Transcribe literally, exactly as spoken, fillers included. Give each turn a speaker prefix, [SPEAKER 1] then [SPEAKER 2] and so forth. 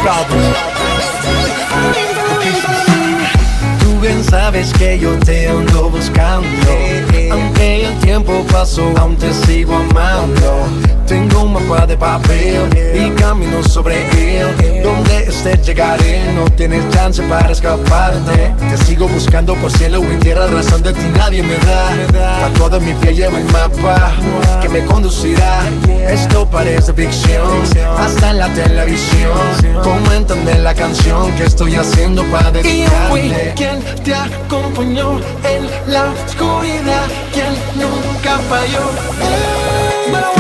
[SPEAKER 1] problems.
[SPEAKER 2] Tú bien sabes que yo te ando buscando, aunque el tiempo pasó, aún te sigo amando. Tengo un mapa de papel y camino sobre él. Donde estés llegaré, no tienes chance para escaparte. Te sigo buscando por cielo y tierra, razón de ti nadie me da. A toda mi piel lleva el mapa que me conducirá. Esto parece ficción, hasta en la televisión comentan de la canción que estoy haciendo para dedicarle.
[SPEAKER 1] Y yo fui quien te acompañó en la oscuridad, quien nunca falló.